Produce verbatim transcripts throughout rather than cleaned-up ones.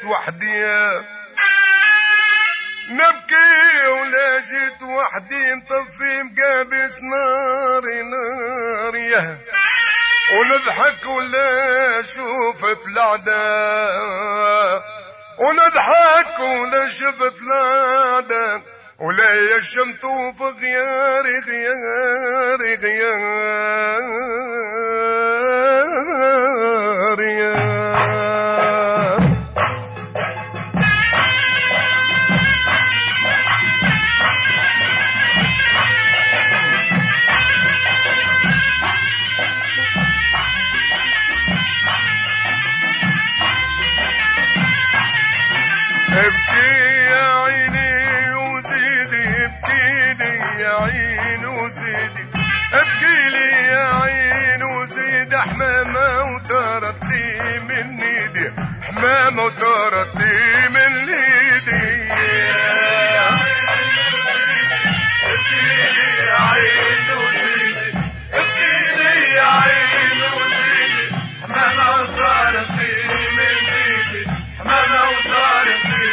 جيت وحدي نبكي ولا جيت وحدي نطفي مقابس ناري ناريه ونضحك ولا شوفت العدا ونضحك ولا شفت العدا ولا يشمتو في غياري غياري غياري يا ابكي يا عيني وزيدي ابكي لي يا عين وزيدي ابكي لي يا عين وزيدي حمامة وطارت لي من ايدي حمامة وطارت لي من ايدي ابكي لي يا عين وزيدي ابكي لي يا عين وزيدي حمامة وطارت لي من ايدي حمامة وطارت لي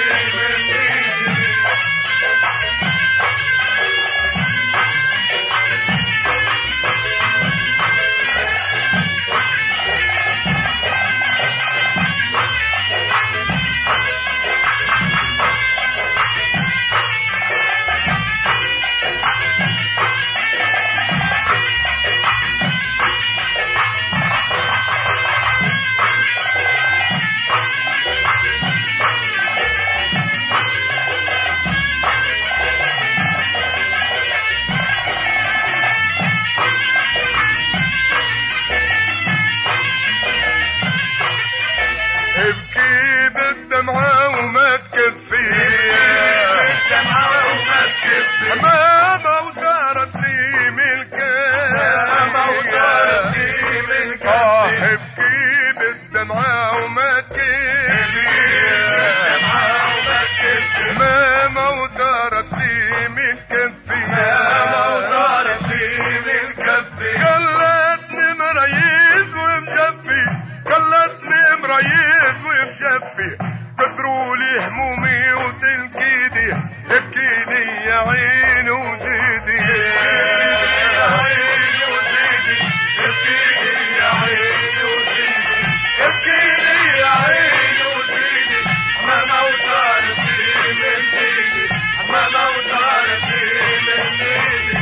ابكي بالدمعة وما تكفي بالدمعة وما تكفي حمامة وطارت لي من الكف حمامة وطارت لي من الكف اه ابكي بالدمعة وما تكفي بالدمعة وما تكفي حمامة وطارت لي من كفي حمامة وطارت لي من كفي خلتني مريض ومشفي خلتني مريض ومشفي كثروا لي همومي وتنكيدي ابكي لي يا عين وزيدي يا عين وزيدي ابكي لي يا عين وزيدي ابكي لي يا عين وزيدي حمامة وطارت لي من ايدي حمامة وطارت لي من ايدي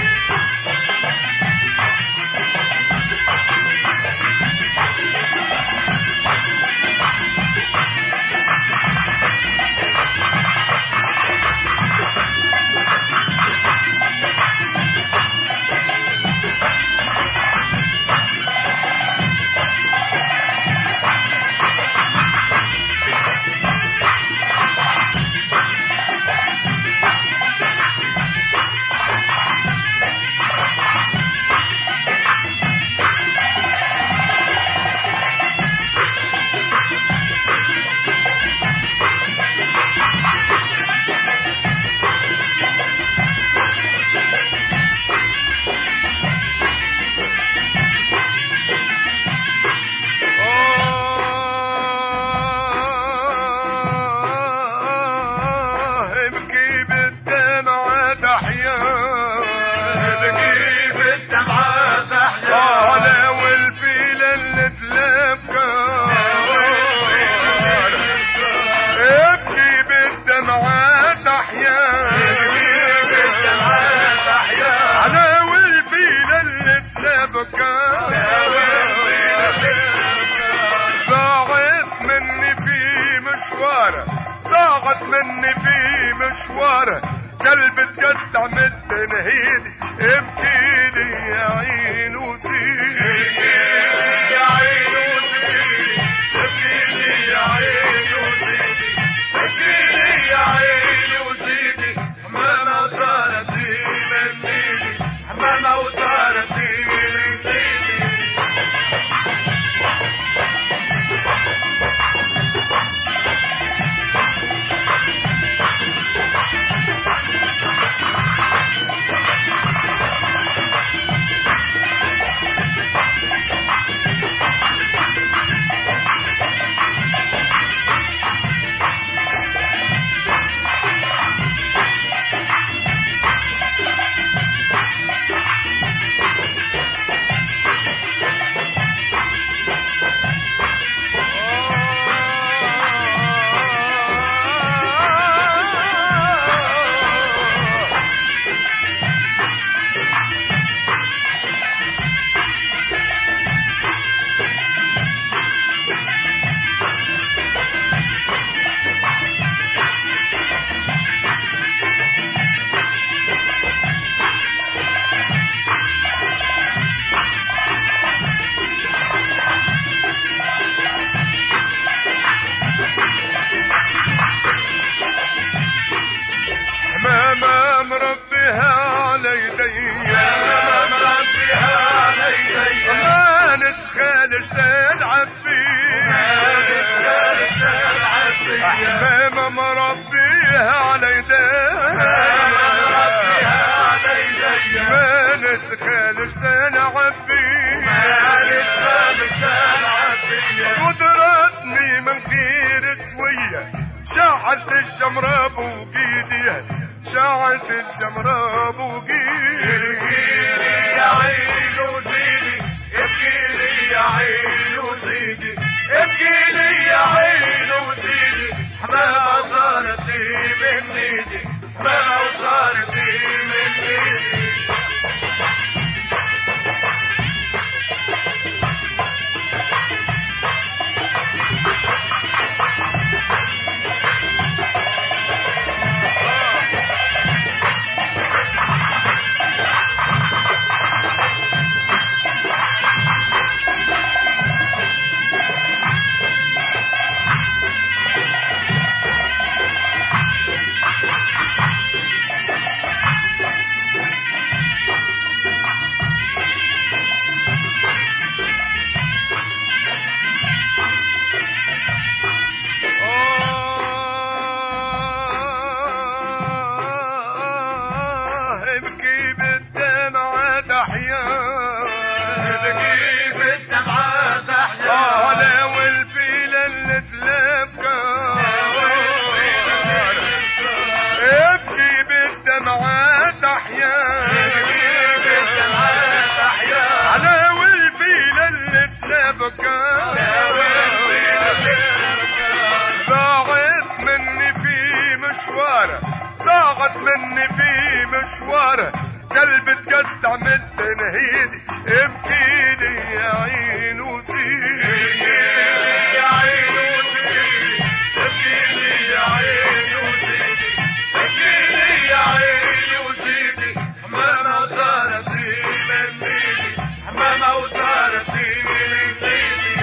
ضاعت مني في مشواره ضاعت مني في مشواره قلبي تقطع من التنهيد ابكي لي يا عين وزيدي يا عين وزيدي ابكي لي يا عين وزيدي ابكي لي يا عين وزيدي حمامة وطارت لي من ايدي حمامة وطارت لي من ايدي حمامة مربيها على ايديها ما نسخالش تلعب بيه قدرتني من خير سوية شعلت الشمرة بوقيدي شعلت الشمرة بوقيدي يا عين وزيدي ابكيلي يا عين وزيدي ابكيلي يا عين وزيدي حمامة طارتي من ايدي حمامة طارتي من ايدي ضاعت مني في مشواره قلبي تقطع من تنهيدي ابكيلي يا عين وزيدي يا عين وزيدي ابكيلي يا عين وزيدي ابكيلي يا عين وزيدي حمامة وطارتي من ايدي حمامة وطارتي من ايدي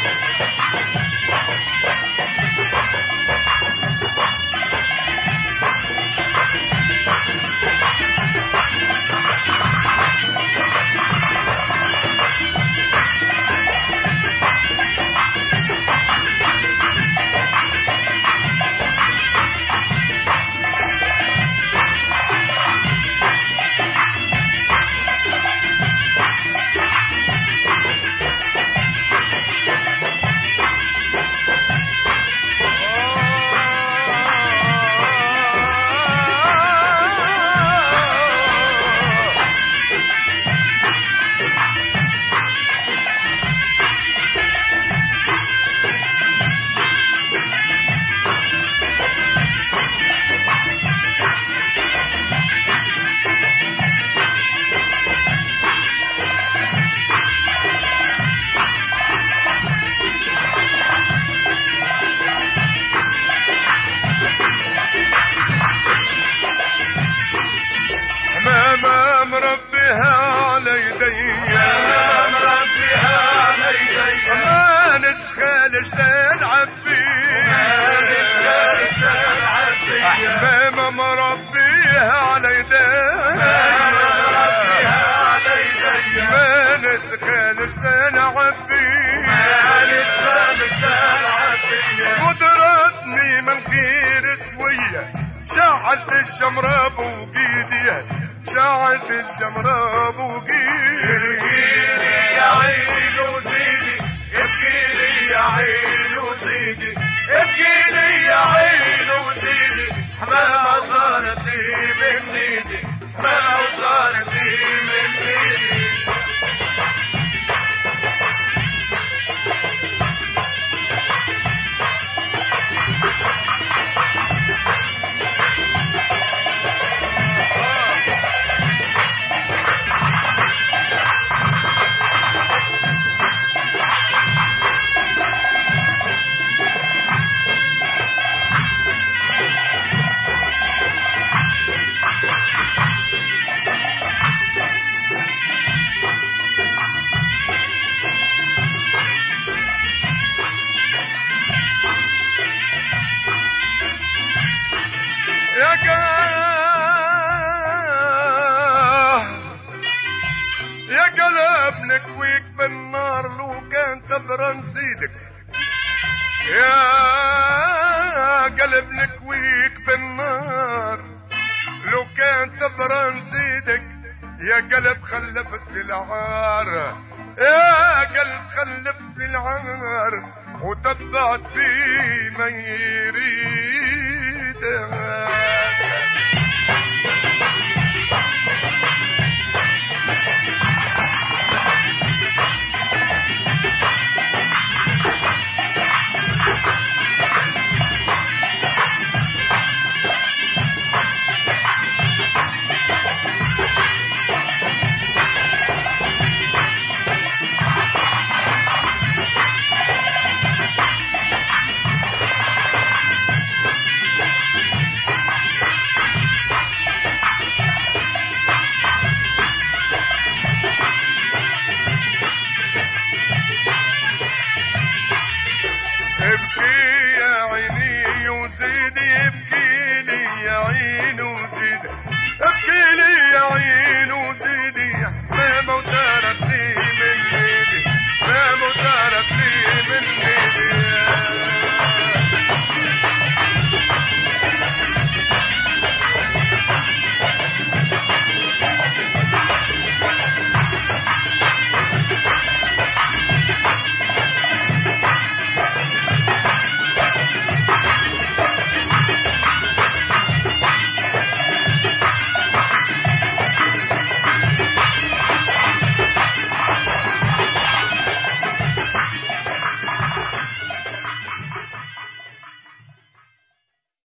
حمامة مربيها على ايديها ما نسخالش تلعب بيه قدرتني من خير سوية شعلت الشمرة بوقيدي شعلت الشمرة بوقيدي يا عين وزيدي ابكيلي يا عين وزيدي ابكيلي يا عين وزيدي حمامة طارتي من ايدي حمامة طارتي من ايدي قلب نكويك بالنار، لو كان تبرم سيدك يا قلب خلفت العار، يا قلب خلفت العار وتبعت في ما يريدها.